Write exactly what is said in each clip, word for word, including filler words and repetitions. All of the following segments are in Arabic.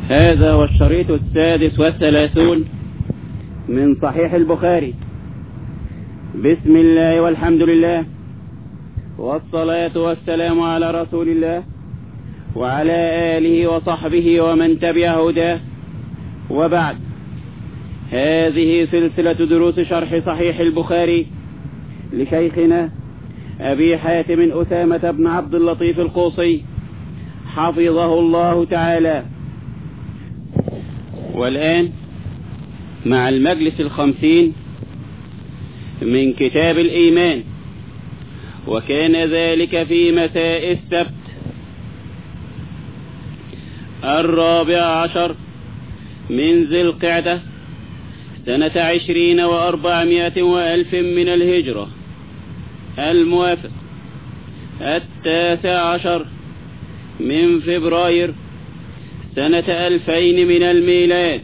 هذا هو الشريط السادس والثلاثون من صحيح البخاري. بسم الله والحمد لله والصلاة والسلام على رسول الله وعلى آله وصحبه ومن تبع هداه، وبعد. هذه سلسلة دروس شرح صحيح البخاري لشيخنا أبي حاتم أسامة بن عبد اللطيف القوصي حفظه الله تعالى. والآن مع المجلس الخمسين من كتاب الإيمان، وكان ذلك في مساء السبت الرابع عشر من ذي القعدة سنة عشرين وأربعمائة وألف من الهجرة، الموافق التاسع عشر من فبراير سنة ألفين من الميلاد.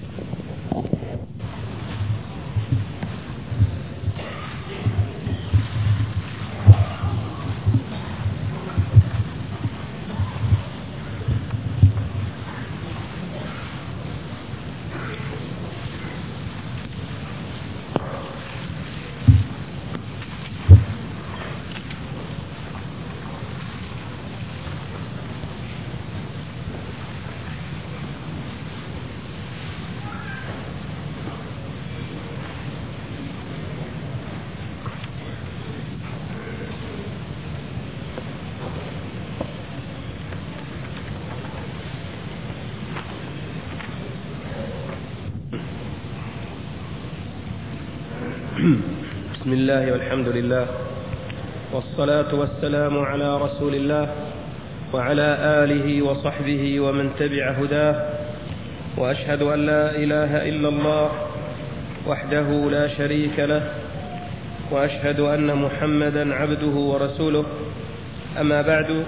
بسم الله والحمد لله والصلاة والسلام على رسول الله وعلى آله وصحبه ومن تبع هداه، وأشهد أن لا إله إلا الله وحده لا شريك له، وأشهد أن محمدا عبده ورسوله. أما بعد،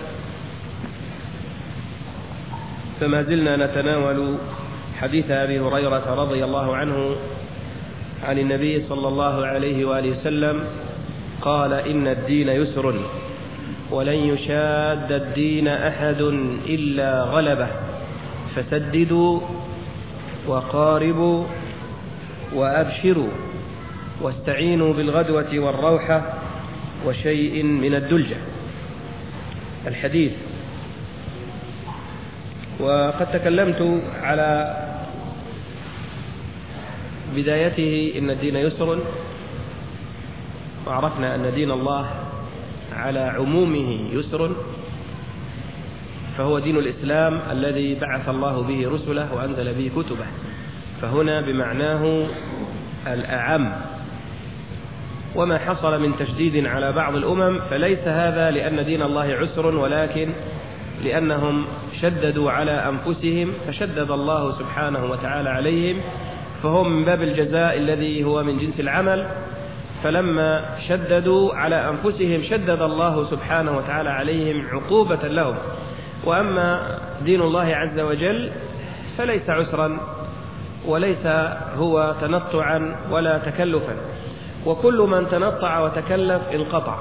فما زلنا نتناول حديث أبي هريرة رضي الله عنه عن النبي صلى الله عليه وآله وسلم قال: إن الدين يسر ولن يشاد الدين أحد إلا غلبه، فسددوا وقاربوا وأبشروا واستعينوا بالغدوة والروحة وشيء من الدلجة. الحديث. وقد تكلمت على بدايته إن الدين يسر، وعرفنا أن دين الله على عمومه يسر، فهو دين الإسلام الذي بعث الله به رسله وأنزل به كتبه، فهنا بمعناه الأعم. وما حصل من تشديد على بعض الأمم فليس هذا لأن دين الله عسر، ولكن لأنهم شددوا على أنفسهم فشدد الله سبحانه وتعالى عليهم، فهم من باب الجزاء الذي هو من جنس العمل. فلما شددوا على أنفسهم شدد الله سبحانه وتعالى عليهم عقوبة لهم. وأما دين الله عز وجل فليس عسرا وليس هو تنطعا ولا تكلفا، وكل من تنطع وتكلف انقطع،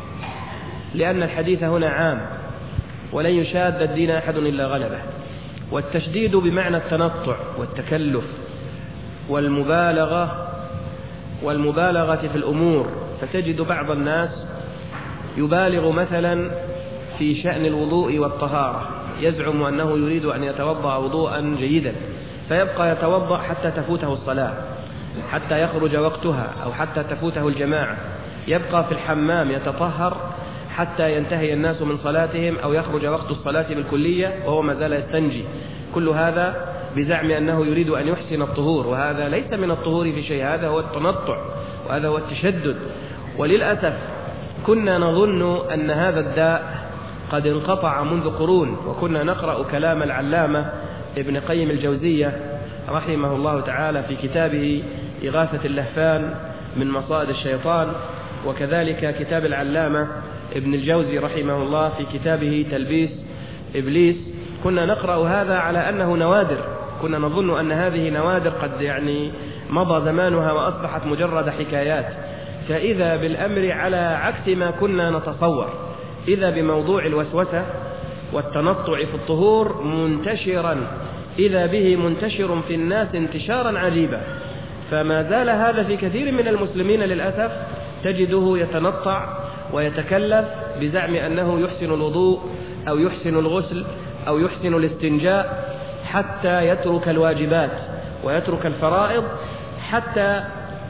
لأن الحديث هنا عام: ولن يشاد الدين أحد إلا غلبه. والتشديد بمعنى التنطع والتكلف والمبالغة والمبالغة في الأمور، فتجد بعض الناس يبالغ مثلا في شأن الوضوء والطهارة، يزعم أنه يريد أن يتوضأ وضوءا جيدا، فيبقى يتوضأ حتى تفوته الصلاة، حتى يخرج وقتها، أو حتى تفوته الجماعة. يبقى في الحمام يتطهر حتى ينتهي الناس من صلاتهم أو يخرج وقت الصلاة بالكلية وهو ما زال يستنجي. كل هذا بزعم أنه يريد أن يحسن الطهور، وهذا ليس من الطهور في شيء، هذا هو التنطع وهذا هو التشدد. وللأسف كنا نظن أن هذا الداء قد انقطع منذ قرون، وكنا نقرأ كلام العلامة ابن قيم الجوزية رحمه الله تعالى في كتابه إغاثة اللهفان من مصائد الشيطان، وكذلك كتاب العلامة ابن الجوزي رحمه الله في كتابه تلبيس إبليس. كنا نقرأ هذا على أنه نوادر، كنا نظن أن هذه نوادر قد يعني مضى زمانها وأصبحت مجرد حكايات، فإذا بالأمر على عكس ما كنا نتصور. إذا بموضوع الوسوسة والتنطع في الطهور منتشرا إذا به منتشر في الناس انتشارا عجيبا. فما زال هذا في كثير من المسلمين للأسف، تجده يتنطع ويتكلف بزعم أنه يحسن الوضوء أو يحسن الغسل أو يحسن الاستنجاء، حتى يترك الواجبات ويترك الفرائض. حتى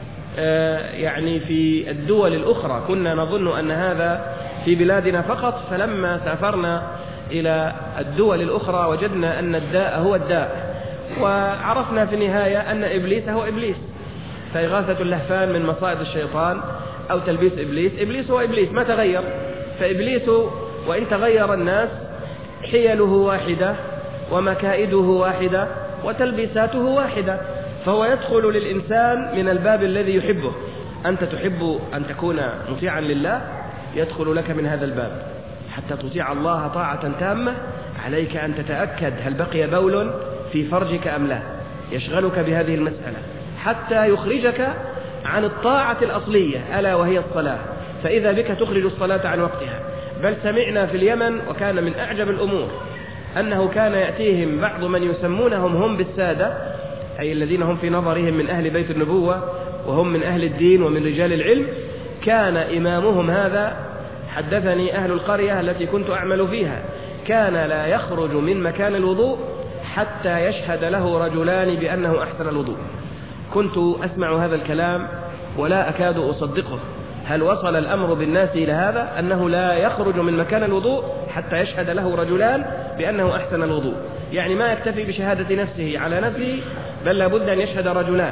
يعني في الدول الأخرى كنا نظن أن هذا في بلادنا فقط، فلما سافرنا إلى الدول الأخرى وجدنا أن الداء هو الداء، وعرفنا في النهاية أن إبليس هو إبليس. فإغاثة اللهفان من مصائد الشيطان أو تلبيس إبليس، إبليس هو إبليس ما تغير. فإبليس وإن تغير الناس حيله واحدة ومكائده واحدة وتلبيساته واحدة، فهو يدخل للإنسان من الباب الذي يحبه. أنت تحب أن تكون مطيعا لله، يدخل لك من هذا الباب. حتى تطيع الله طاعة تامة عليك أن تتأكد هل بقي بول في فرجك أم لا، يشغلك بهذه المسألة حتى يخرجك عن الطاعة الأصلية ألا وهي الصلاة. فإذا بك تخرج الصلاة عن وقتها. بل سمعنا في اليمن وكان من أعجب الأمور أنه كان يأتيهم بعض من يسمونهم هم بالسادة، أي الذين هم في نظرهم من أهل بيت النبوة وهم من أهل الدين ومن رجال العلم. كان إمامهم هذا، حدثني أهل القرية التي كنت أعمل فيها، كان لا يخرج من مكان الوضوء حتى يشهد له رجلان بأنه أحسن الوضوء. كنت أسمع هذا الكلام ولا أكاد أصدقه. هل وصل الأمر بالناس إلى هذا أنه لا يخرج من مكان الوضوء حتى يشهد له رجلان بأنه أحسن الوضوء؟ يعني ما يكتفي بشهادة نفسه على نفسه، بل لابد أن يشهد رجلان.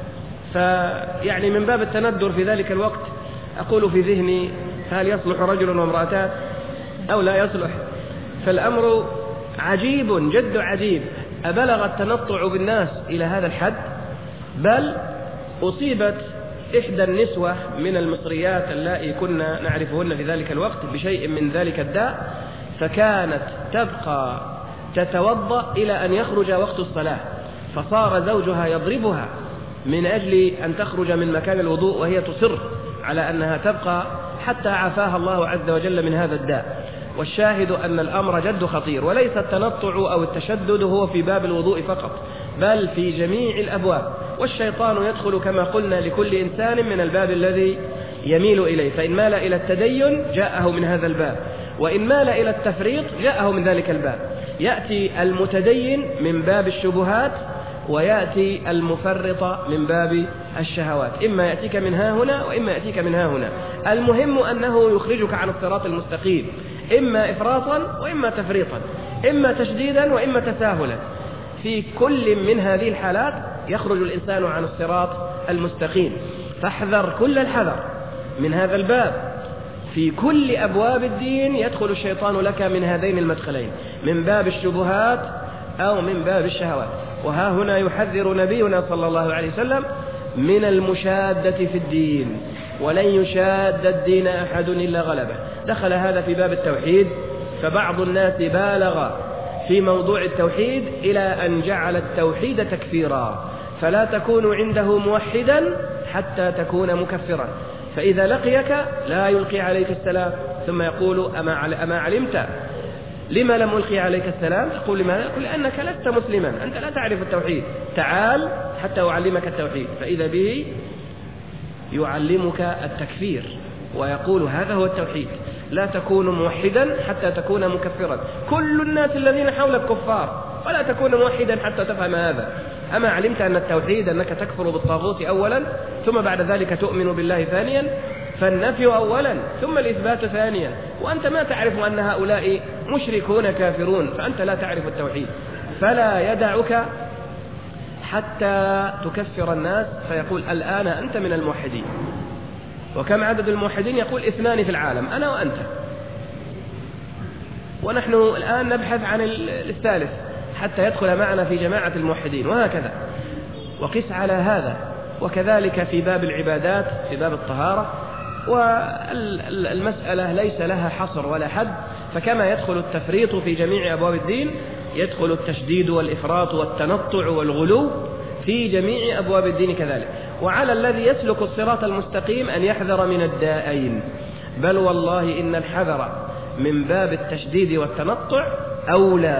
فيعني من باب التندر في ذلك الوقت أقول في ذهني هل يصلح رجل وامرأتان أو لا يصلح؟ فالأمر عجيب جد عجيب. أبلغ التنطع بالناس إلى هذا الحد؟ بل أصيبت إحدى النسوة من المصريات اللائي كنا نعرفهن في ذلك الوقت بشيء من ذلك الداء، فكانت تبقى تتوضأ إلى أن يخرج وقت الصلاة، فصار زوجها يضربها من أجل أن تخرج من مكان الوضوء، وهي تصر على أنها تبقى حتى عافاها الله عز وجل من هذا الداء. والشاهد أن الأمر جد خطير، وليس التنطع أو التشدد هو في باب الوضوء فقط، بل في جميع الأبواب. والشيطان يدخل كما قلنا لكل إنسان من الباب الذي يميل إليه، فإن مال إلى التدين جاءه من هذا الباب، وإن مال إلى التفريط جاءه من ذلك الباب. يأتي المتدين من باب الشبهات، ويأتي المفرط من باب الشهوات، إما يأتيك من ها هنا وإما يأتيك من ها هنا. المهم أنه يخرجك عن الصراط المستقيم، إما إفراطا وإما تفريطا، إما تشديدا وإما تساهلا. في كل من هذه الحالات يخرج الإنسان عن الصراط المستقيم. فاحذر كل الحذر من هذا الباب. في كل أبواب الدين يدخل الشيطان لك من هذين المدخلين، من باب الشبهات أو من باب الشهوات. وها هنا يحذر نبينا صلى الله عليه وسلم من المشادة في الدين، ولن يشاد الدين أحد إلا غلبه. دخل هذا في باب التوحيد، فبعض الناس بالغ في موضوع التوحيد إلى أن جعل التوحيد تكفيرا، فلا تكون عنده موحدا حتى تكون مكفرا. فإذا لقيك لا يلقي عليك السلام، ثم يقول أما علمت لما لم ألقي عليك السلام؟ يقول لماذا؟ يقول لأنك لست مسلما، أنت لا تعرف التوحيد، تعال حتى أعلمك التوحيد. فإذا به يعلمك التكفير ويقول هذا هو التوحيد. لا تكون موحدا حتى تكون مكفرا. كل الناس الذين حولك كفار، ولا تكون موحدا حتى تفهم هذا. أما علمت أن التوحيد أنك تكفر بالطاغوت أولا، ثم بعد ذلك تؤمن بالله ثانيا، فالنفي أولا ثم الإثبات ثانيا، وأنت ما تعرف أن هؤلاء مشركون كافرون، فأنت لا تعرف التوحيد. فلا يدعك حتى تكفر الناس، فيقول الآن أنت من الموحدين. وكم عدد الموحدين؟ يقول اثنان في العالم، أنا وأنت، ونحن الآن نبحث عن الثالث حتى يدخل معنا في جماعة الموحدين، وهكذا. وقس على هذا. وكذلك في باب العبادات، في باب الطهارة، والمسألة ليس لها حصر ولا حد. فكما يدخل التفريط في جميع أبواب الدين، يدخل التشديد والإفراط والتنطع والغلو في جميع أبواب الدين كذلك. وعلى الذي يسلك الصراط المستقيم أن يحذر من الدائين. بل والله إن الحذر من باب التشديد والتنطع أولى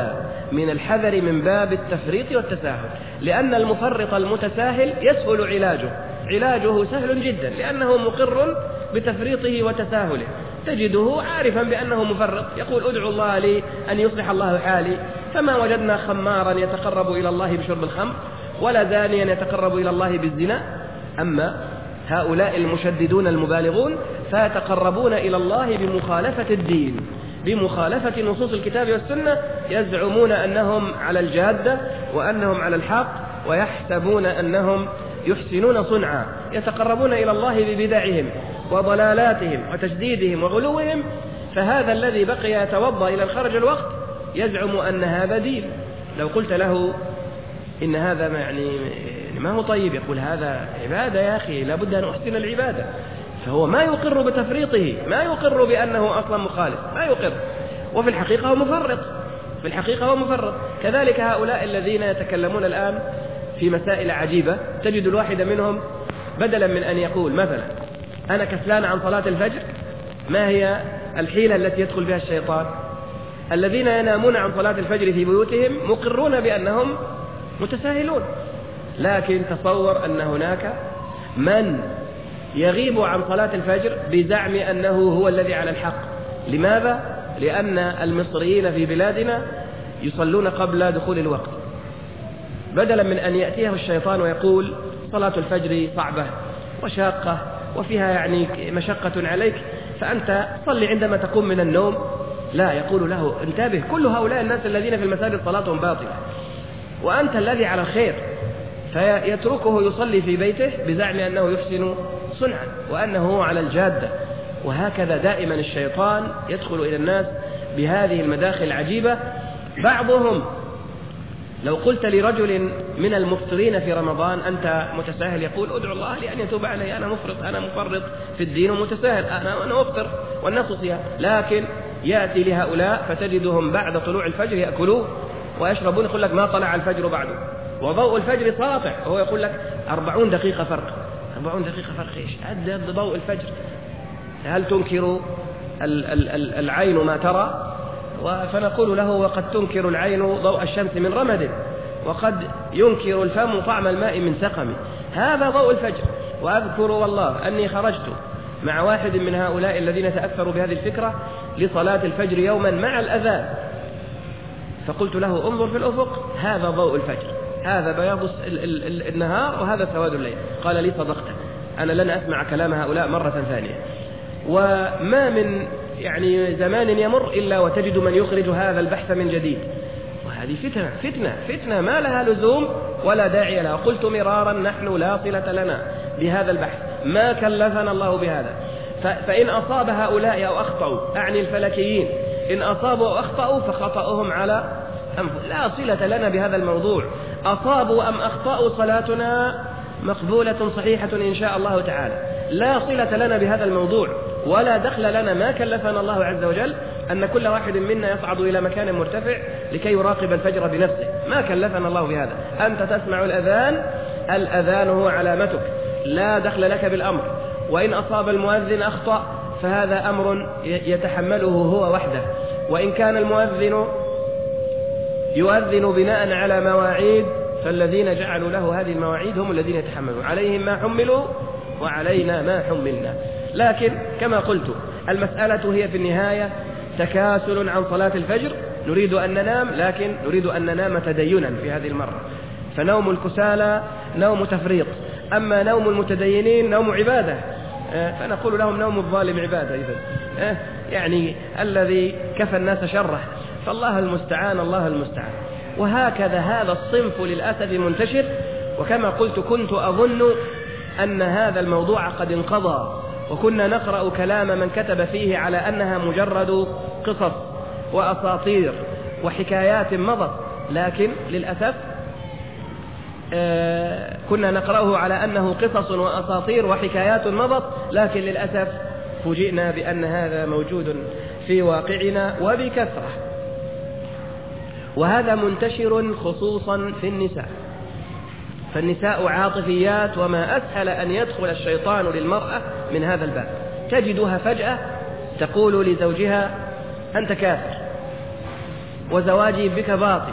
من الحذر من باب التفريط والتساهل، لأن المفرط المتساهل يسهل علاجه علاجه سهل جدا، لأنه مقر بتفريطه وتساهله. تجده عارفا بأنه مفرط، يقول ادعو الله لي أن يصلح الله حالي، فما وجدنا خمارا يتقرب إلى الله بشرب الخمر ولا زانيا يتقرب إلى الله بالزنا. أما هؤلاء المشددون المبالغون فيتقربون إلى الله بمخالفة الدين، بمخالفة نصوص الكتاب والسنة، يزعمون أنهم على الجادة وأنهم على الحق، ويحسبون أنهم يحسنون صنعا، يتقربون إلى الله ببدعهم وضلالاتهم وتشديدهم وغلوهم. فهذا الذي بقي يتوضأ إلى الخرج الوقت يزعم أن هذا دين. لو قلت له إن هذا ما يعني ما هو طيب، يقول هذا عبادة يا أخي، لابد أن أحسن العبادة. فهو ما يقر بتفريطه، ما يقر بأنه أصلا مخالف، ما يقر، وفي الحقيقة هو مفرط، في الحقيقة هو مفرط. كذلك هؤلاء الذين يتكلمون الآن في مسائل عجيبة، تجد الواحد منهم بدلا من أن يقول مثلا أنا كسلان عن صلاة الفجر، ما هي الحيلة التي يدخل بها الشيطان؟ الذين ينامون عن صلاة الفجر في بيوتهم مقرون بأنهم متساهلون، لكن تصور أن هناك من يغيب عن صلاة الفجر بزعم أنه هو الذي على الحق. لماذا؟ لأن المصريين في بلادنا يصلون قبل دخول الوقت، بدلا من أن يأتيه الشيطان ويقول صلاة الفجر صعبة وشاقة وفيها يعني مشقة عليك، فأنت صلي عندما تقوم من النوم. لا، يقول له انتبه، كل هؤلاء الناس الذين في المساجد صلاتهم باطلة وأنت الذي على الخير، فيتركه يصلي في بيته بزعم أنه يحسن صنعا وأنه على الجادة. وهكذا دائما الشيطان يدخل إلى الناس بهذه المداخل العجيبة. بعضهم لو قلت لرجل من المفطرين في رمضان أنت متساهل، يقول ادعو الله لأن يتوب علي، أنا مفرط، أنا مفرط في الدين ومتساهل، أنا أنا أفطر والناس صيام. لكن يأتي لهؤلاء فتجدهم بعد طلوع الفجر يأكلون ويشربون، يقول لك ما طلع الفجر بعده وضوء الفجر ساطع، وهو يقول لك أربعون دقيقة فرق. أربعون دقيقة فرق إيش؟ أدى ضوء الفجر. هل تنكر العين ما ترى؟ فنقول له وقد تنكر العين ضوء الشمس من رمد، وقد ينكر الفم طعم الماء من سقم. هذا ضوء الفجر. وأذكر والله أني خرجت مع واحد من هؤلاء الذين تأثروا بهذه الفكرة لصلاة الفجر يوما مع الأذان، فقلت له انظر في الأفق، هذا ضوء الفجر، هذا بياض النهار وهذا سواد الليل. قال لي صدقت، أنا لن أسمع كلام هؤلاء مرة ثانية. وما من يعني زمان يمر إلا وتجد من يخرج هذا البحث من جديد، وهذه فتنة فتنة فتنة ما لها لزوم ولا داعي لها. قلت مرارا نحن لا صلة لنا بهذا البحث، ما كلفنا الله بهذا. فإن أصاب هؤلاء أو أخطأوا، أعني الفلكيين، إن أصابوا أو أخطأوا فخطأهم على أنفسهم، لا صلة لنا بهذا الموضوع. أصابوا أم أخطأوا صلاتنا مقبولة صحيحة إن شاء الله تعالى، لا صلة لنا بهذا الموضوع ولا دخل لنا. ما كلفنا الله عز وجل أن كل واحد منا يصعد إلى مكان مرتفع لكي يراقب الفجر بنفسه، ما كلفنا الله بهذا. أنت تسمع الأذان، الأذان هو علامتك، لا دخل لك بالأمر. وإن أصاب المؤذن أخطأ فهذا أمر يتحمله هو وحده. وإن كان المؤذن يؤذن بناء على مواعيد فالذين جعلوا له هذه المواعيد هم الذين يتحملون، عليهم ما حملوا وعلينا ما حملنا. لكن كما قلت المسألة هي في النهاية تكاسل عن صلاة الفجر، نريد أن ننام لكن نريد أن ننام تدينا في هذه المرة. فنوم الكسالى نوم تفريط، أما نوم المتدينين نوم عبادة، فنقول لهم نوم الظالم عبادة. إذن يعني الذي كفى الناس شره، فالله المستعان الله المستعان. وهكذا هذا الصنف للأسف منتشر. وكما قلت كنت أظن أن هذا الموضوع قد انقضى، وكنا نقرأ كلام من كتب فيه على أنها مجرد قصص وأساطير وحكايات مضت، لكن للأسف آه كنا نقرأه على أنه قصص وأساطير وحكايات مضت، لكن للأسف فوجئنا بأن هذا موجود في واقعنا وبكثرة. وهذا منتشر خصوصا في النساء، فالنساء عاطفيات، وما أسهل أن يدخل الشيطان للمرأة من هذا الباب. تجدها فجأة تقول لزوجها أنت كافر، وزواجي بك باطل.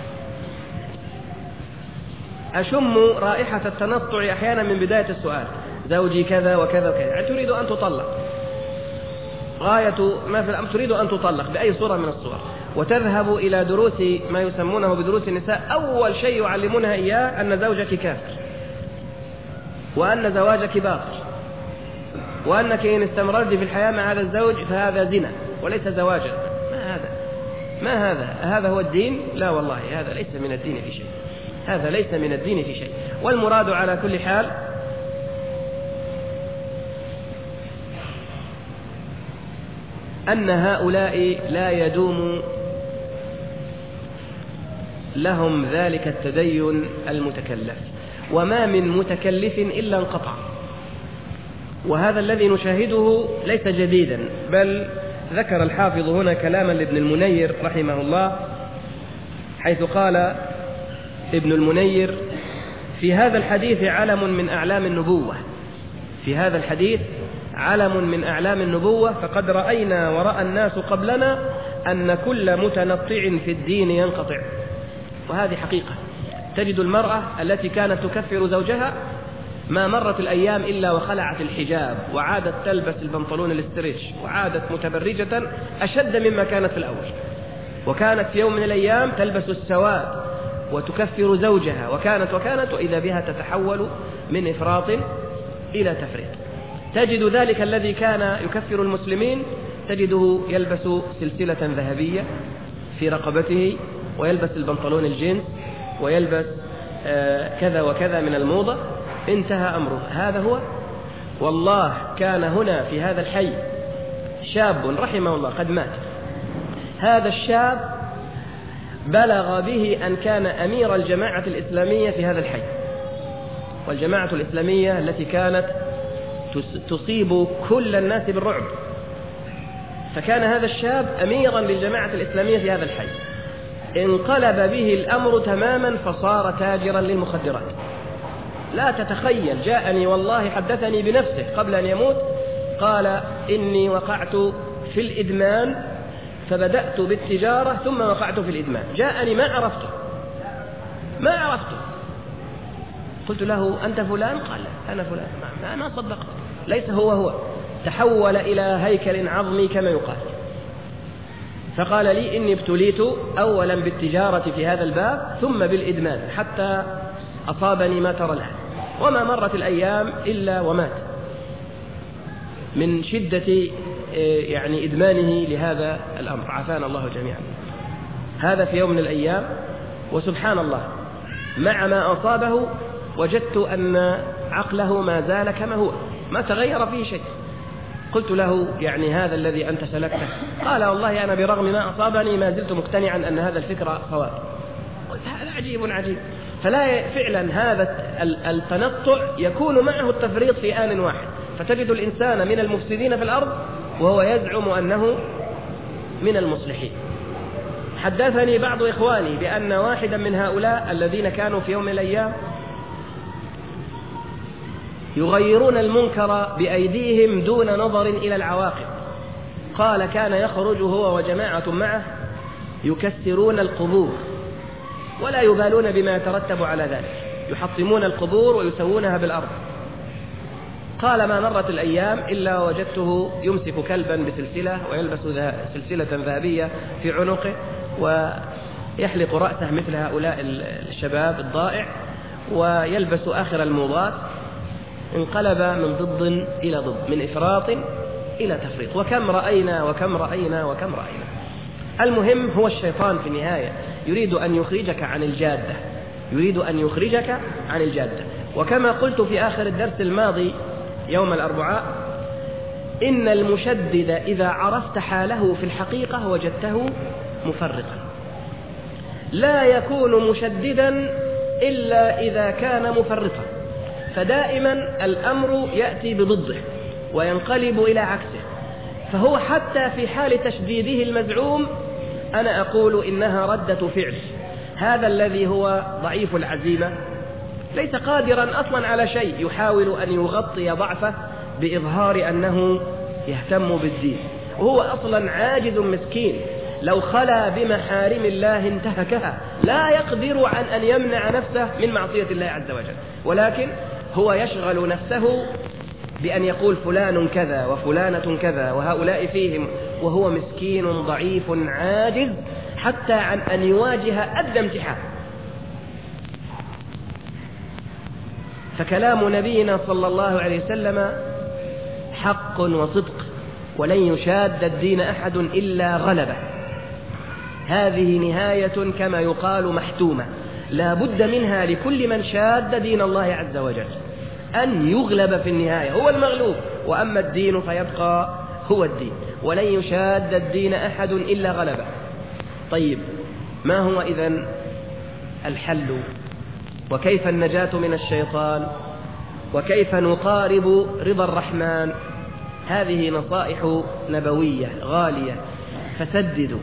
أشم رائحة التنطع أحيانا من بداية السؤال، زوجي كذا وكذا وكذا، يعني تريد أن تطلق، غاية ما في الأمر تريد أن تطلق بأي صورة من الصور، وتذهب إلى دروس ما يسمونه بدروس النساء. أول شيء يعلمونها إياه أن زوجك كافر، وأن زواجك باطل، وأنك إن استمررت في الحياة مع هذا الزوج فهذا زنا وليس زواجا. ما هذا؟ ما هذا؟ هذا هو الدين؟ لا والله، هذا ليس من الدين في شيء، هذا ليس من الدين في شيء. والمراد على كل حال أن هؤلاء لا يدوم لهم ذلك التدين المتكلف، وما من متكلف إلا انقطع. وهذا الذي نشاهده ليس جديدا، بل ذكر الحافظ هنا كلاما لابن المنير رحمه الله، حيث قال ابن المنير: في هذا الحديث علم من أعلام النبوة، في هذا الحديث علم من أعلام النبوة، فقد رأينا ورأى الناس قبلنا أن كل متنطع في الدين ينقطع. وهذه حقيقة. تجد المرأة التي كانت تكفر زوجها ما مرت الأيام إلا وخلعت الحجاب وعادت تلبس البنطلون الاستريتش وعادت متبرجة أشد مما كانت في الأول، وكانت في يوم من الأيام تلبس السواد وتكفر زوجها، وكانت وكانت وإذا بها تتحول من إفراط إلى تفريط. تجد ذلك الذي كان يكفر المسلمين تجده يلبس سلسلة ذهبية في رقبته، ويلبس البنطلون الجينز، ويلبس آه كذا وكذا من الموضة. انتهى أمره. هذا هو. والله كان هنا في هذا الحي شاب رحمه الله قد مات. هذا الشاب بلغ به أن كان أمير الجماعة الإسلامية في هذا الحي، والجماعة الإسلامية التي كانت تصيب كل الناس بالرعب. فكان هذا الشاب أميرا للجماعة الإسلامية في هذا الحي. انقلب به الأمر تماما فصار تاجرا للمخدرات. لا تتخيل، جاءني والله حدثني بنفسه قبل أن يموت، قال: إني وقعت في الإدمان فبدأت بالتجارة ثم وقعت في الإدمان. جاءني ما عرفته ما عرفته قلت له: أنت فلان؟ قال: أنا فلان. ما ما صدقت، ليس هو هو، تحول إلى هيكل عظمي كما يقال. فقال لي: إني ابتليت أولا بالتجارة في هذا الباب ثم بالإدمان حتى أصابني ما ترى الآن. وما مرت الأيام إلا ومات من شدة يعني إدمانه لهذا الأمر، عافانا الله جميعا. هذا في يوم من الأيام، وسبحان الله مع ما أصابه وجدت أن عقله ما زال كما هو، ما تغير فيه شيء. قلت له: يعني هذا الذي أنت سلكته؟ قال: والله أنا برغم ما أصابني ما زلت مقتنعا أن هذا الفكرة صواب. قلت: هذا عجيب عجيب. فلا فعلا هذا التنطع يكون معه التفريط في آن واحد، فتجد الإنسان من المفسدين في الأرض وهو يزعم أنه من المصلحين. حدثني بعض إخواني بأن واحدا من هؤلاء الذين كانوا في يوم من الأيام يغيرون المنكر بأيديهم دون نظر إلى العواقب، قال: كان يخرج هو وجماعة معه يكسرون القبور ولا يبالون بما يترتب على ذلك، يحطمون القبور ويسوونها بالأرض. قال: ما مرت الأيام إلا وجدته يمسك كلبا بسلسلة ويلبس سلسلة ذهبية في عنقه ويحلق رأسه مثل هؤلاء الشباب الضائع ويلبس آخر الموضات. انقلب من ضد إلى ضد، من إفراط إلى تفريط. وكم رأينا وكم رأينا وكم رأينا. المهم هو الشيطان في النهاية يريد أن يخرجك عن الجادة، يريد أن يخرجك عن الجادة. وكما قلت في آخر الدرس الماضي يوم الأربعاء، إن المشدد إذا عرفت حاله في الحقيقة وجدته مفرطا. لا يكون مشددا إلا إذا كان مفرطا، فدائما الأمر يأتي بضده وينقلب إلى عكسه. فهو حتى في حال تشديده المزعوم أنا أقول إنها ردة فعل. هذا الذي هو ضعيف العزيمة ليس قادرا أصلا على شيء، يحاول أن يغطي ضعفه بإظهار أنه يهتم بالدين، وهو أصلا عاجز مسكين لو خلا بمحارم الله انتهكها، لا يقدر عن أن يمنع نفسه من معصية الله عز وجل، ولكن هو يشغل نفسه بأن يقول فلان كذا وفلانة كذا وهؤلاء فيهم، وهو مسكين ضعيف عاجز حتى عن أن يواجه أدنى امتحان. فكلام نبينا صلى الله عليه وسلم حق وصدق، ولن يشاد الدين أحد إلا غلبه. هذه نهاية كما يقال محتومة، لا بد منها لكل من شاد دين الله عز وجل، أن يغلب في النهاية، هو المغلوب، وأما الدين فيبقى هو الدين، ولن يشاد الدين أحد إلا غلبه. طيب، ما هو إذن الحل؟ وكيف النجاة من الشيطان؟ وكيف نقارب رضا الرحمن؟ هذه نصائح نبوية غالية، فسددوا.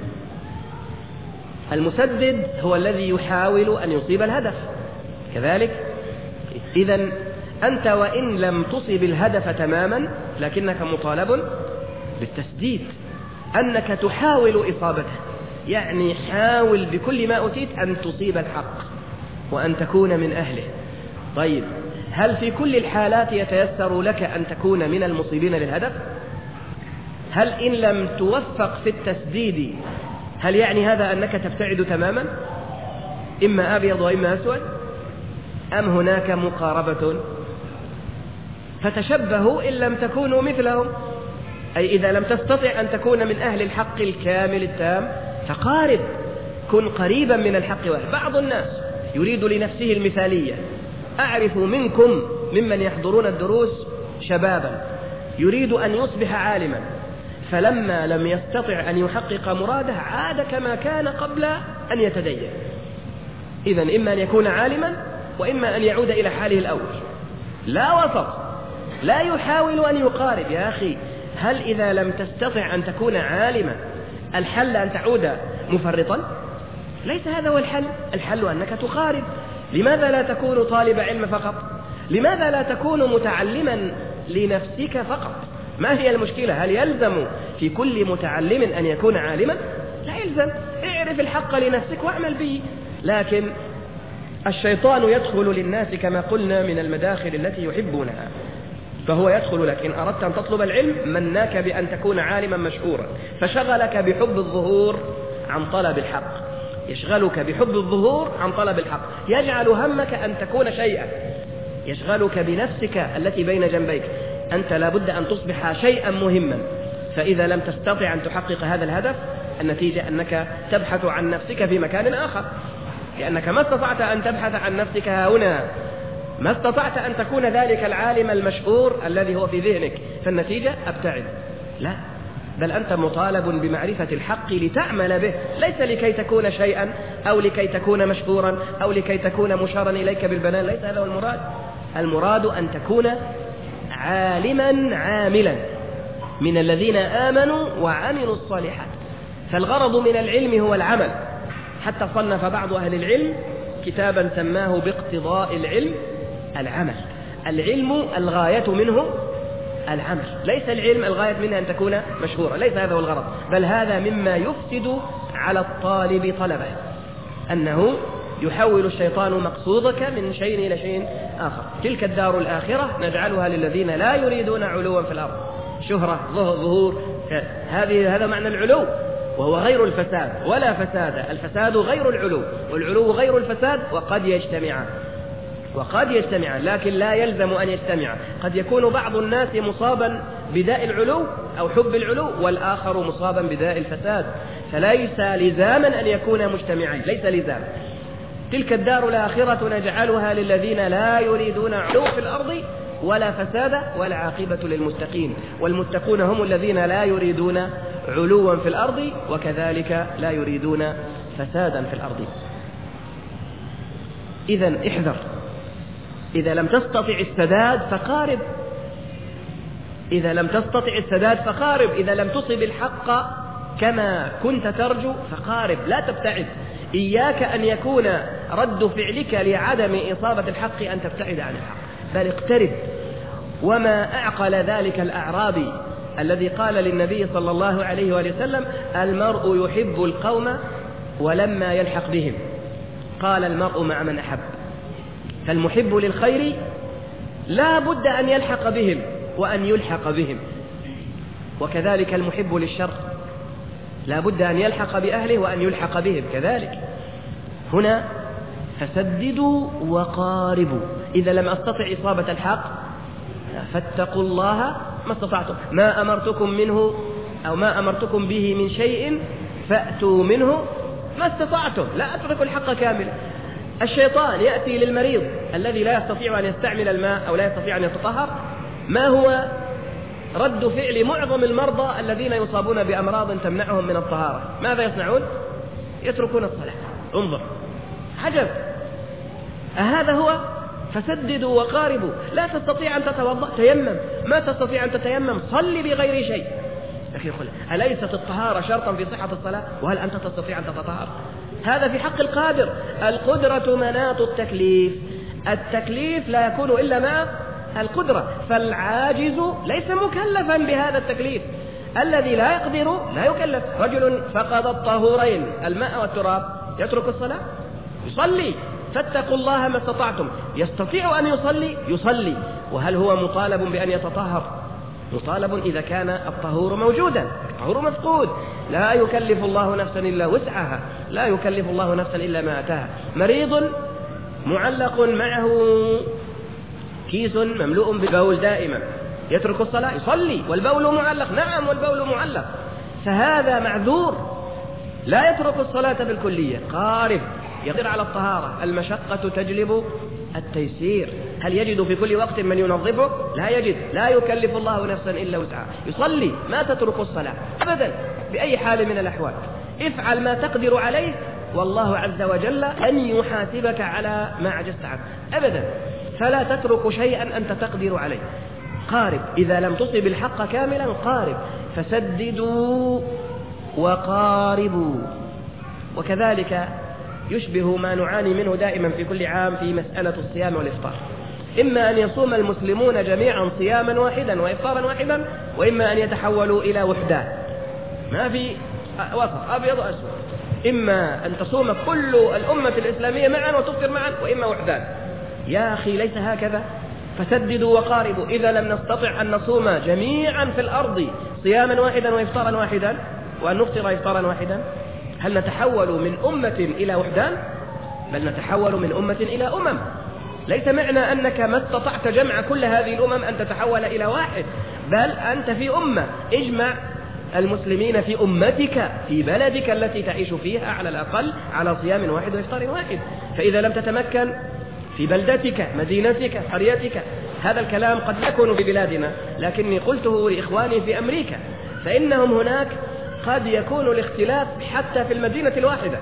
المسدد هو الذي يحاول أن يصيب الهدف، كذلك إذن أنت وإن لم تصب الهدف تماما لكنك مطالب بالتسديد، أنك تحاول إصابته، يعني حاول بكل ما أتيت أن تصيب الحق وأن تكون من أهله. طيب، هل في كل الحالات يتيسر لك أن تكون من المصيبين للهدف؟ هل إن لم توفق في التسديد هل يعني هذا أنك تبتعد تماما، إما أبيض وإما أسود، أم هناك مقاربة؟ فتشبهوا إن لم تكونوا مثلهم، أي إذا لم تستطع أن تكون من أهل الحق الكامل التام فقارب، كن قريبا من الحق. بعض الناس يريد لنفسه المثالية. أعرف منكم ممن يحضرون الدروس شبابا يريد أن يصبح عالما، فلما لم يستطع أن يحقق مراده عاد كما كان قبل أن يتدين. إذن إما أن يكون عالما وإما أن يعود إلى حاله الأول، لا وسط، لا يحاول أن يقارب. يا أخي، هل إذا لم تستطع أن تكون عالما الحل أن تعود مفرطا؟ ليس هذا هو الحل. الحل أنك تقارب. لماذا لا تكون طالب علم فقط؟ لماذا لا تكون متعلما لنفسك فقط؟ ما هي المشكلة؟ هل يلزم في كل متعلم أن يكون عالما؟ لا يلزم. اعرف الحق لنفسك واعمل به. لكن الشيطان يدخل للناس كما قلنا من المداخل التي يحبونها، فهو يدخل لك إن أردت أن تطلب العلم مناك بأن تكون عالما مشهورا، فشغلك بحب الظهور عن طلب الحق، يشغلك بحب الظهور عن طلب الحق، يجعل همك أن تكون شيئا، يشغلك بنفسك التي بين جنبيك. أنت لابد أن تصبح شيئا مهما، فإذا لم تستطع أن تحقق هذا الهدف النتيجة أنك تبحث عن نفسك في مكان آخر، لأنك ما استطعت أن تبحث عن نفسك هنا، ما استطعت أن تكون ذلك العالم المشهور الذي هو في ذهنك، فالنتيجة أبتعد. لا، بل أنت مطالب بمعرفة الحق لتعمل به، ليس لكي تكون شيئا أو لكي تكون مشهورا أو لكي تكون مشارا إليك بالبنان، ليس هذا هو المراد. المراد أن تكون عالما عاملا من الذين آمنوا وعملوا الصالحات. فالغرض من العلم هو العمل، حتى صنف بعض أهل العلم كتابا سماه باقتضاء العلم العمل. العلم الغاية منه العمل، ليس العلم الغاية منه أن تكون مشهورا، ليس هذا هو الغرض، بل هذا مما يفسد على الطالب طلبه، أنه يحول الشيطان مقصودك من شيء إلى شيء آخر. تلك الدار الآخرة نجعلها للذين لا يريدون علوا في الأرض، شهرة، ظهور، هذه هذا معنى العلو، وهو غير الفساد، ولا فساد. الفساد غير العلو، والعلو غير الفساد، وقد يجتمعان وقد يجتمعان لكن لا يلزم أن يجتمعا. قد يكون بعض الناس مصابا بداء العلو أو حب العلو، والآخر مصابا بداء الفساد، فليس لزاما أن يكون مجتمعين، ليس لزاما. تلك الدار الآخرة نجعلها للذين لا يريدون علوا في الأرض ولا فساد والعاقبة للمتقين، والمتقون هم الذين لا يريدون علوا في الأرض وكذلك لا يريدون فسادا في الأرض. إذن احذر، إذا لم تستطع السداد فقارب، إذا لم تستطع السداد فقارب، إذا لم تصب الحق كما كنت ترجو فقارب، لا تبتعد. إياك أن يكون رد فعلك لعدم إصابة الحق أن تبتعد عن الحق، بل اقترب. وما أعقل ذلك الأعرابي الذي قال للنبي صلى الله عليه وآله وسلم: المرء يحب القوم ولما يلحق بهم. قال: المرء مع من أحب. فالمحب للخير لا بد أن يلحق بهم وأن يلحق بهم، وكذلك المحب للشر لا بد أن يلحق بأهله وأن يلحق بهم كذلك. هنا فسددوا وقاربوا. إذا لم أستطع إصابة الحق فاتقوا الله ما استطعتم. ما أمرتكم منه أو ما أمرتكم به من شيء فأتوا منه ما استطعتم، لا أتركوا الحق كاملا. الشيطان يأتي للمريض الذي لا يستطيع أن يستعمل الماء أو لا يستطيع أن يتطهر. ما هو رد فعل معظم المرضى الذين يصابون بأمراض تمنعهم من الطهارة؟ ماذا يصنعون؟ يتركون الصلاة. انظر عجب، أهذا هو؟ فسددوا وقاربوا. لا تستطيع أن تتوضأ تيمم، ما تستطيع أن تتيمم صلي بغير شيء. أخي قل أليست الطهارة شرطا في صحة الصلاة؟ وهل أنت تستطيع أن تتطهر؟ هذا في حق القادر. القدرة مناط التكليف، التكليف لا يكون إلا مع القدرة، فالعاجز ليس مكلفا بهذا التكليف. الذي لا يقدر لا يكلف. رجل فقد الطهورين الماء والتراب يترك الصلاة؟ يصلي. فاتقوا الله ما استطعتم. يستطيع أن يصلي يصلي. وهل هو مطالب بأن يتطهر؟ مطالب إذا كان الطهور موجودا. الطهور مفقود. لا يكلف الله نفسا إلا وسعها، لا يكلف الله نفسا إلا ما أتاها. مريض معلق معه كيس مملوء بالبول دائما يترك الصلاة؟ يصلي. والبول معلق؟ نعم والبول معلق. فهذا معذور لا يترك الصلاة بالكلية. قارب يقدر على الطهارة. المشقة تجلب التيسير. هل يجد في كل وقت من ينظفه؟ لا يجد. لا يكلف الله نفسا إلا وسعها. يصلي. ما تترك الصلاة أبدا بأي حال من الأحوال. افعل ما تقدر عليه والله عز وجل لن يحاسبك على ما عجزت عنه أبدا. فلا تترك شيئا أنت تقدر عليه. قارب. إذا لم تصب الحق كاملا قارب. فسددوا وقاربوا. وكذلك يشبه ما نعاني منه دائما في كل عام في مسألة الصيام والإفطار. إما أن يصوم المسلمون جميعا صياما واحدا وإفطارا واحدا، وإما أن يتحولوا إلى وحدات، ما في وسط أبيض وأسود. إما أن تصوم كل الأمة الإسلامية معا وتفطر معا، وإما وحدات. يا أخي ليس هكذا. فسددوا وقاربوا. إذا لم نستطع أن نصوم جميعا في الأرض صياما واحدا وإفطارا واحدا وأن نفطر إفطارا واحدا، هل نتحول من أمة إلى وحدان؟ بل نتحول من أمة إلى أمم. ليس معنى أنك ما استطعت جمع كل هذه الأمم أن تتحول إلى واحد، بل أنت في أمة. اجمع المسلمين في أمتك في بلدك التي تعيش فيها على الأقل على صيام واحد وإفطار واحد. فإذا لم تتمكن في بلدتك مدينتك قريتك، هذا الكلام قد يكون في بلادنا، لكني قلته لإخواني في أمريكا، فإنهم هناك قد يكون الاختلاف حتى في المدينة الواحدة.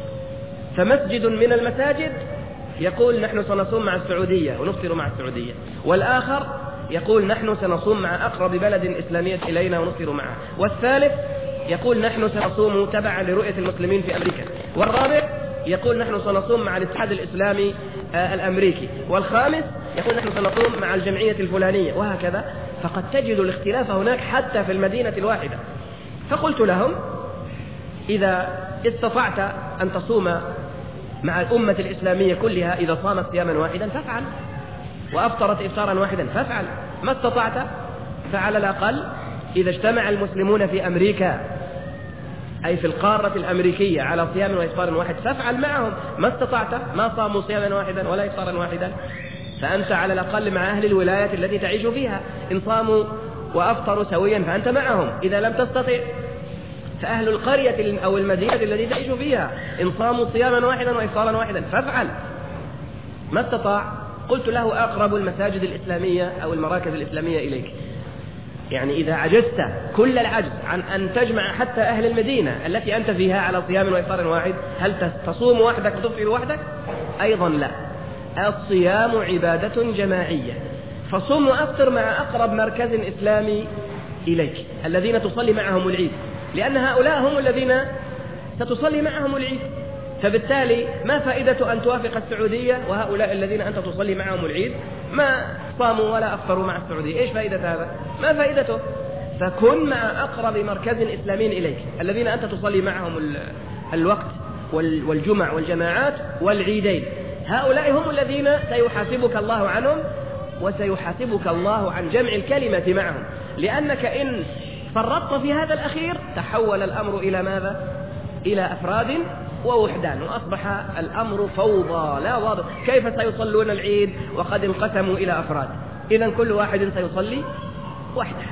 فمسجد من المساجد يقول نحن سنصوم مع السعودية ونفطر مع السعودية، والآخر يقول نحن سنصوم مع أقرب بلد إسلامية إلينا ونفطر معه، والثالث يقول نحن سنصوم تبعا لرؤية المسلمين في أمريكا، والرابع يقول نحن سنصوم مع الاتحاد الإسلامي الأمريكي، والخامس يقول نحن سنصوم مع الجمعية الفلانية، وهكذا. فقد تجد الاختلاف هناك حتى في المدينة الواحدة. فقلت لهم إذا استطعت أن تصوم مع الأمة الإسلامية كلها إذا صامت صياما واحدا فافعل، وأفطرت إفطارا واحدا فافعل. ما استطعت فعلى الأقل إذا اجتمع المسلمون في أمريكا أي في القارة الأمريكية على صيام وإفطار واحد فافعل معهم. ما استطعت ما صاموا صياما واحدا ولا إفطارا واحدا فأنت على الأقل مع أهل الولايات التي تعيش فيها، إن صاموا وأفطروا سويا فأنت معهم. إذا لم تستطع فأهل القرية أو المدينة التي تعيش فيها إن صاموا صياما واحدا وإفطارا واحدا فافعل. ما استطاع قلت له أقرب المساجد الإسلامية أو المراكز الإسلامية إليك، يعني إذا عجزت كل العجز عن أن تجمع حتى أهل المدينة التي أنت فيها على صيام وإفطار واحد، هل تصوم وحدك وتفطر وحدك؟ أيضا لا. الصيام عبادة جماعية، فصوم وأفطر مع أقرب مركز إسلامي إليك الذين تصلي معهم العيد، لأن هؤلاء هم الذين ستصلي معهم العيد. فبالتالي ما فائدة أن توافق السعودية وهؤلاء الذين أنت تصلي معهم العيد ما صاموا ولا أفطروا مع السعودية؟ إيش فائدة هذا؟ ما فائدته؟ فكن مع أقرب مركز إسلامي إليك الذين أنت تصلي معهم الوقت والجمع والجماعات والعيدين. هؤلاء هم الذين سيحاسبك الله عنهم، وسيحاسبك الله عن جمع الكلمة معهم، لأنك إن فرطت في هذا الأخير تحول الأمر إلى ماذا؟ إلى أفراد ووحدان، وأصبح الأمر فوضى لا واضح. كيف سيصلون العيد وقد انقسموا إلى أفراد؟ إذن كل واحد سيصلي وحده.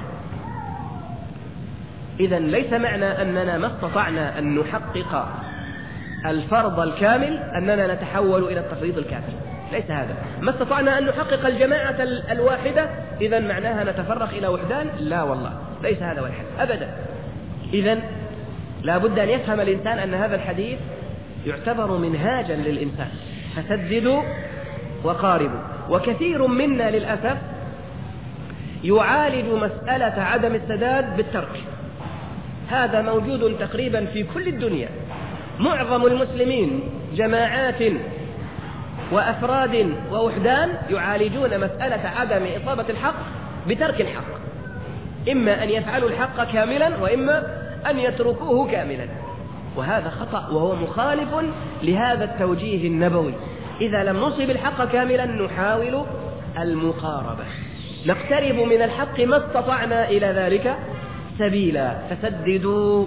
إذن ليس معنى أننا ما استطعنا أن نحقق الفرض الكامل أننا نتحول إلى التفريط الكامل، ليس هذا. ما استطعنا أن نحقق الجماعة الواحدة إذن معناها نتفرق إلى وحدان؟ لا والله، ليس هذا هو الحل أبدا. إذن لا بد أن يفهم الإنسان أن هذا الحديث يعتبر منهاجا للإنسان، فسددوا وقاربوا. وكثير منا للأسف يعالج مسألة عدم السداد بالترك. هذا موجود تقريبا في كل الدنيا. معظم المسلمين جماعات وأفراد ووحدان يعالجون مسألة عدم إصابة الحق بترك الحق، إما أن يفعلوا الحق كاملا وإما أن يتركوه كاملا، وهذا خطأ وهو مخالف لهذا التوجيه النبوي. إذا لم نصب الحق كاملا نحاول المقاربة، نقترب من الحق ما استطعنا إلى ذلك سبيلا. فسددوا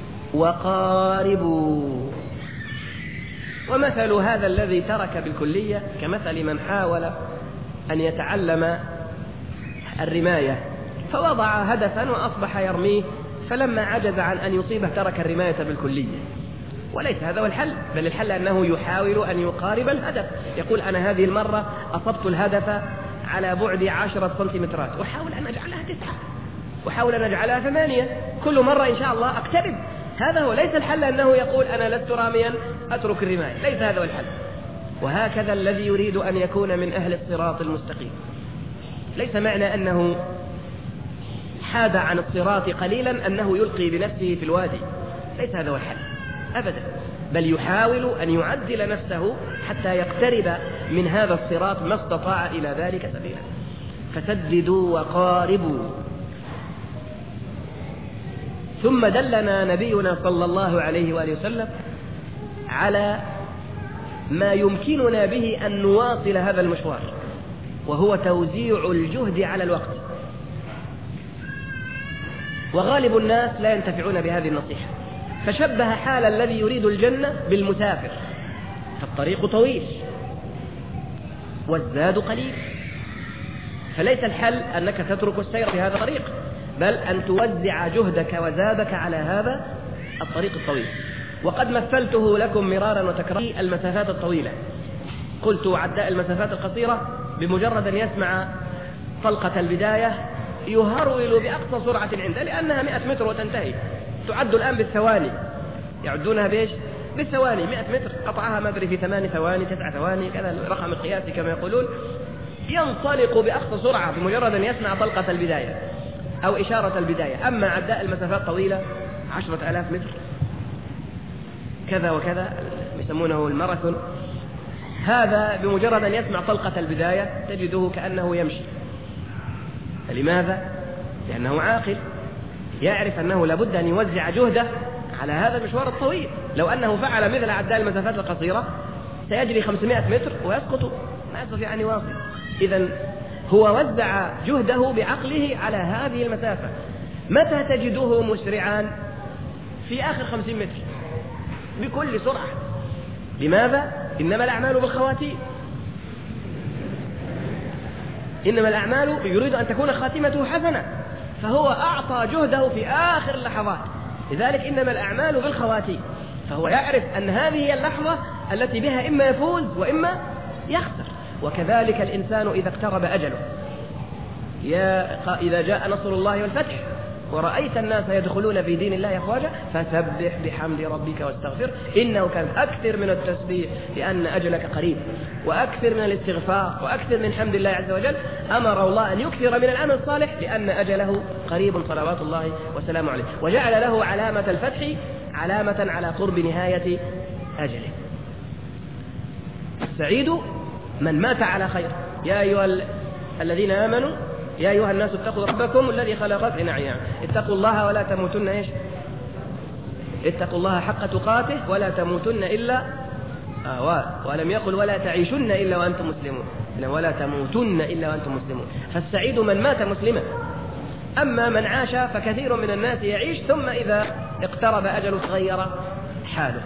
وقاربوا. ومثل هذا الذي ترك بالكلية كمثل من حاول أن يتعلم الرماية فوضع هدفا وأصبح يرميه، فلما عجز عن أن يصيبه ترك الرماية بالكلية. وليس هذا هو الحل، بل الحل أنه يحاول أن يقارب الهدف. يقول أنا هذه المرة أصبت الهدف على بعد عشرة سنتيمترات، وحاول أن أجعلها تسعة، وحاول أن أجعلها ثمانية، كل مرة إن شاء الله أقترب. هذا هو. ليس الحل أنه يقول أنا لست راميا أترك الرماية، ليس هذا هو الحل. وهكذا الذي يريد أن يكون من أهل الصراط المستقيم ليس معنى أنه حاد عن الصراط قليلا أنه يلقي بنفسه في الوادي، ليس هذا هو الحل أبدا، بل يحاول أن يعدل نفسه حتى يقترب من هذا الصراط ما استطاع إلى ذلك سبيلا. فسددوا وقاربوا. ثم دلنا نبينا صلى الله عليه وآله وسلم على ما يمكننا به أن نواصل هذا المشوار، وهو توزيع الجهد على الوقت. وغالب الناس لا ينتفعون بهذه النصيحة، فشبه حال الذي يريد الجنة بالمسافر، فالطريق طويل والزاد قليل، فليس الحل أنك تترك السير في هذا الطريق، بل أن توزع جهدك وزادك على هذا الطريق الطويل. وقد مثلته لكم مرارا وتكرارا المسافات الطويلة. قلت عداء المسافات القصيرة بمجرد أن يسمع طلقة البداية يهرول بأقصى سرعة عنده، لأنها مئة متر وتنتهي، تعد الآن بالثواني، يعدونها بإيش؟ بالثواني. مئة متر قطعها ما أدري في ثماني ثواني تسعة ثواني، كذا الرقم القياسي كما يقولون. ينطلق بأقصى سرعة بمجرد أن يسمع طلقة البداية أو إشارة البداية. أما عداء المسافات طويلة عشرة آلاف متر كذا وكذا يسمونه الماراثون، هذا بمجرد أن يسمع طلقة البداية تجده كأنه يمشي. لماذا؟ لأنه عاقل، يعرف أنه لابد أن يوزع جهده على هذا المشوار الطويل. لو أنه فعل مثل عداء المسافات القصيرة سيجري خمسمائة متر ويسقط، ما يستطيع أن يواصل. إذن هو وزع جهده بعقله على هذه المسافة. متى تجده مسرعان؟ في آخر خمسين متر بكل سرعة. لماذا؟ إنما الأعمال بالخواتيم، إنما الأعمال يريد أن تكون خاتمته حسنة، فهو أعطى جهده في آخر اللحظات. لذلك إنما الأعمال بالخواتيم، فهو يعرف أن هذه هي اللحظة التي بها إما يفوز وإما يخسر. وكذلك الإنسان إذا اقترب أجله، يا إذا جاء نصر الله والفتح ورأيت الناس يدخلون في دين الله أفواجا فسبح بحمد ربك واستغفر إنه كان. أكثر من التسبيح لأن أجلك قريب، وأكثر من الاستغفار، وأكثر من حمد الله عز وجل. أمر الله أن يكثر من العمل الصالح لأن أجله قريب صلوات الله وسلامه عليه، وجعل له علامة الفتح علامة على قرب نهاية أجله. السعيد من مات على خير. يا أيها الذين آمنوا يا أيها الناس اتقوا ربكم الذي خلقكم نعيا اتقوا الله ولا تموتن إيش اتقوا الله حق تقاته ولا تموتن إلا آه ولم يقل ولا تعيشن إلا وأنتم مسلمون، ولا تموتن إلا وأنتم مسلمون. فالسعيد من مات مسلما، أما من عاش فكثير من الناس يعيش ثم إذا اقترب أجله تغير حاله.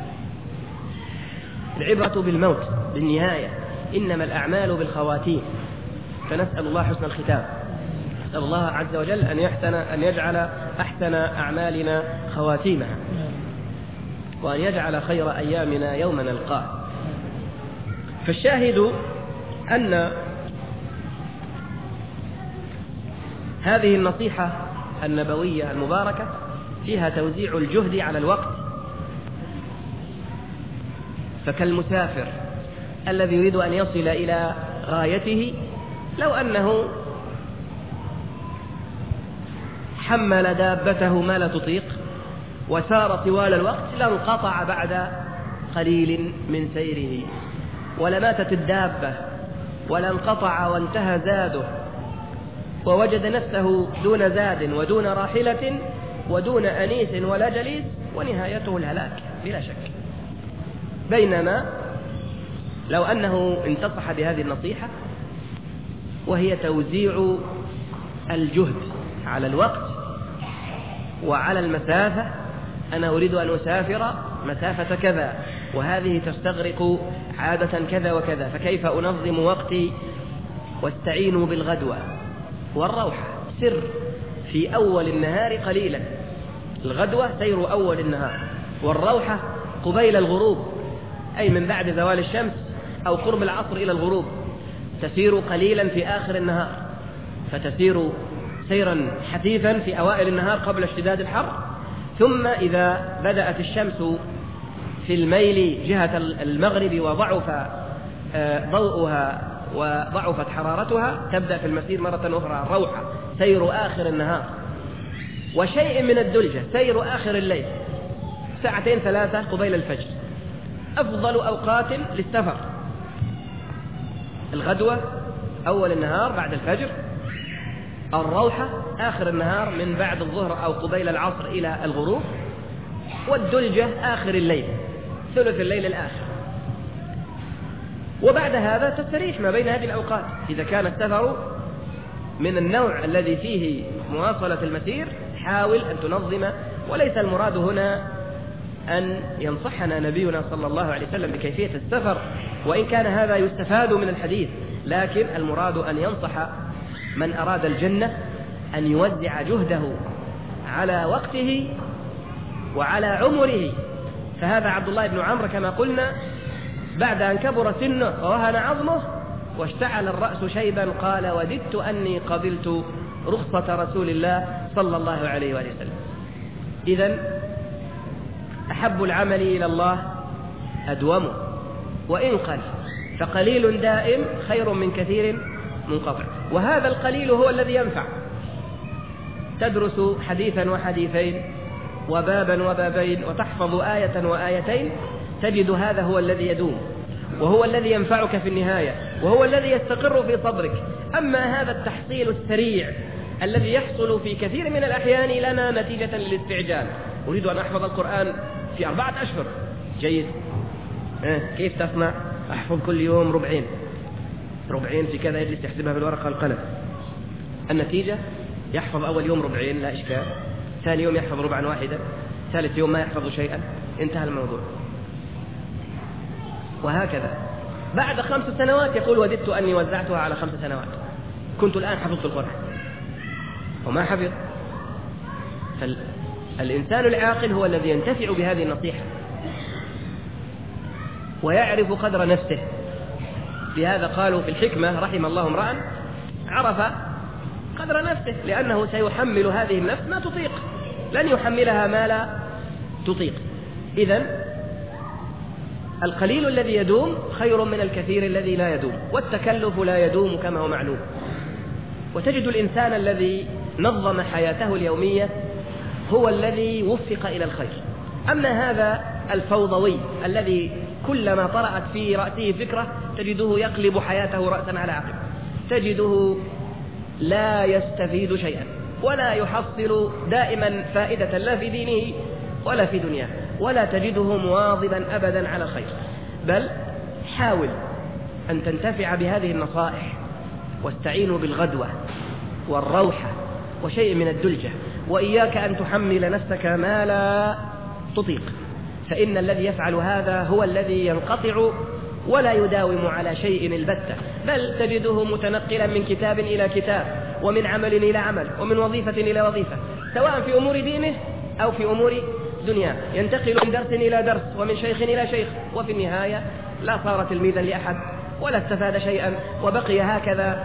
العبرة بالموت بالنهاية، إنما الأعمال بالخواتيم، فنسأل الله حسن الختام، نسأل الله عز وجل أن يحسن أن يجعل أحسن أعمالنا خواتيمها، وأن يجعل خير أيامنا يوم نلقاه. فالشاهد أن هذه النصيحة النبوية المباركة فيها توزيع الجهد على الوقت، فكالمسافر الذي يريد أن يصل إلى غايته لو أنه حمل دابته ما لا تطيق وسار طوال الوقت لانقطع بعد قليل من سيره، ولماتت الدابة ولا انقطع وانتهى زاده، ووجد نفسه دون زاد ودون راحلة ودون أنيس ولا جليس، ونهايته الهلاك بلا شك. بينما لو أنه انتصح بهذه النصيحة وهي توزيع الجهد على الوقت وعلى المسافة، أنا أريد أن أسافر مسافة كذا وهذه تستغرق عادة كذا وكذا، فكيف أنظم وقتي؟ واستعينوا بالغدوة والروحة، سر في أول النهار قليلا، الغدوة سير أول النهار، والروحة قبيل الغروب أي من بعد زوال الشمس أو قرب العصر إلى الغروب، تسير قليلا في آخر النهار، فتسير سيرا حثيثا في أوائل النهار قبل اشتداد الحر، ثم إذا بدأت الشمس في الميل جهة المغرب وضعف ضوءها وضعفت حرارتها تبدأ في المسير مرة أخرى الروحة سير آخر النهار، وشيء من الدلجة سير آخر الليل، ساعتين ثلاثة قبيل الفجر، أفضل أوقات للسفر الغدوة أول النهار بعد الفجر، الروحة آخر النهار من بعد الظهر أو قبيل العصر إلى الغروب، والدلجة آخر الليل ثلث الليل الآخر. وبعد هذا تستريح ما بين هذه الأوقات. إذا كان السفر من النوع الذي فيه مواصلة المسير حاول أن تنظم، وليس المراد هنا أن ينصحنا نبينا صلى الله عليه وسلم بكيفية السفر، وإن كان هذا يستفاد من الحديث، لكن المراد أن ينصح من أراد الجنة أن يوزع جهده على وقته وعلى عمره. فهذا عبد الله بن عمرو كما قلنا بعد أن كبر سنه ووهن عظمه واشتعل الرأس شيبا قال وددت أني قبلت رخصة رسول الله صلى الله عليه وآله وسلم. إذن أحب العمل إلى الله أدومه وإن قل، فقليل دائم خير من كثير منقطع، وهذا القليل هو الذي ينفع. تدرس حديثا وحديثين وبابا وبابين وتحفظ آية وآيتين، تجد هذا هو الذي يدوم وهو الذي ينفعك في النهاية وهو الذي يستقر في صدرك. أما هذا التحصيل السريع الذي يحصل في كثير من الأحيان لنا نتيجة للاستعجال، أريد أن أحفظ القرآن في أربعة أشهر، جيد، أه كيف تصنع؟ أحفظ كل يوم ربعين ربعين في كذا، يجلس يحسبها بالورقة والقلم. النتيجة يحفظ أول يوم ربعين لا إشكال، ثاني يوم يحفظ ربعا واحدا، ثالث يوم ما يحفظ شيئا، انتهى الموضوع. وهكذا بعد خمس سنوات يقول وددت أني وزعتها على خمس سنوات، كنت الآن حفظت القرآن وما حفظ. فالإنسان العاقل هو الذي ينتفع بهذه النصيحة ويعرف قدر نفسه. لهذا قالوا في الحكمة رحم الله امرأ عرف قدر نفسه، لأنه سيحمل هذه النفس ما تطيق، لن يحملها ما لا تطيق. إذن القليل الذي يدوم خير من الكثير الذي لا يدوم، والتكلف لا يدوم كما هو معلوم. وتجد الإنسان الذي نظم حياته اليومية هو الذي وفق إلى الخير. أما هذا الفوضوي الذي كلما طرأت في رأسه فكرة تجده يقلب حياته رأسا على عقب، تجده لا يستفيد شيئا ولا يحصل دائما فائدة لا في دينه ولا في دنياه، ولا تجده مواظبا أبدا على الخير. بل حاول أن تنتفع بهذه النصائح، واستعينوا بالغدوة والروحة وشيء من الدلجة، وإياك أن تحمل نفسك ما لا تطيق، فإن الذي يفعل هذا هو الذي ينقطع ولا يداوم على شيء البتة، بل تجده متنقلا من كتاب إلى كتاب، ومن عمل إلى عمل، ومن وظيفة إلى وظيفة، سواء في أمور دينه أو في أمور دنياه، ينتقل من درس إلى درس ومن شيخ إلى شيخ، وفي النهاية لا صار تلميذا لأحد ولا استفاد شيئا، وبقي هكذا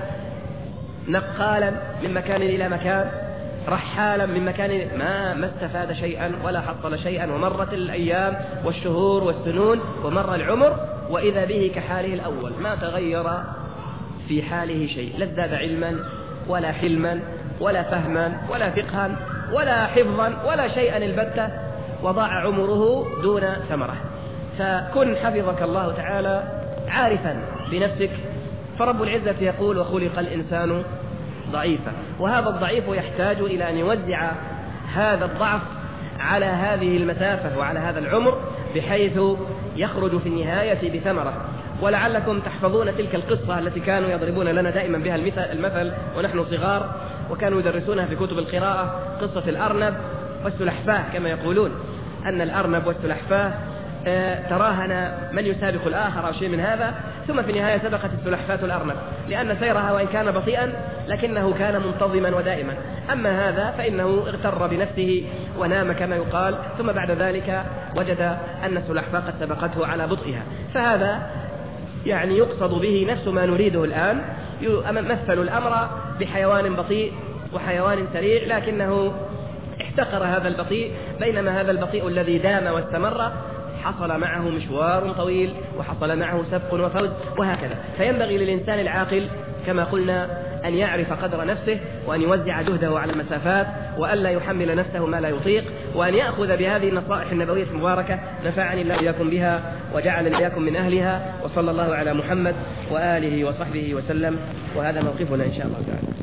نقالا من مكان إلى مكان، رحالا من مكان، ما ما استفاد شيئا ولا حصل شيئا. ومرت الأيام والشهور والسنون ومر العمر، وإذا به كحاله الأول، ما تغير في حاله شيء، لا ازداد علما ولا حلما ولا فهما ولا فقها ولا حفظا ولا شيئا البتة، وضاع عمره دون ثمرة. فكن حفظك الله تعالى عارفا بنفسك، فرب العزة يقول: وخلق الإنسان ضعيفا. وهذا الضعيف يحتاج إلى أن يوزع هذا الضعف على هذه المسافة وعلى هذا العمر، بحيث يخرج في النهاية بثمرة. ولعلكم تحفظون تلك القصة التي كانوا يضربون لنا دائما بها المثل ونحن صغار، وكانوا يدرسونها في كتب القراءة، قصة الأرنب والسلحفاة، كما يقولون أن الأرنب والسلحفاة تراهن من يسابق الآخر أو شيء من هذا، ثم في النهاية سبقت السلحفاة الأرنب، لأن سيرها وإن كان بطيئا لكنه كان منتظما ودائما. أما هذا فإنه اغتر بنفسه ونام كما يقال، ثم بعد ذلك وجد أن السلحفاة قد سبقته على بطئها. فهذا يعني يقصد به نفس ما نريده الآن، مثل الأمر بحيوان بطيء وحيوان سريع، لكنه احتقر هذا البطيء، بينما هذا البطيء الذي دام واستمر حصل معه مشوار طويل، وحصل معه سبق وفوز، وهكذا. فينبغي للإنسان العاقل كما قلنا أن يعرف قدر نفسه، وأن يوزع جهده على المسافات، وألا يحمل نفسه ما لا يطيق، وأن يأخذ بهذه النصائح النبوية المباركة. نفعني الله إياكم بها وجعلني إياكم من أهلها، وصلى الله على محمد وآله وصحبه وسلم. وهذا موقفنا إن شاء الله تعالى.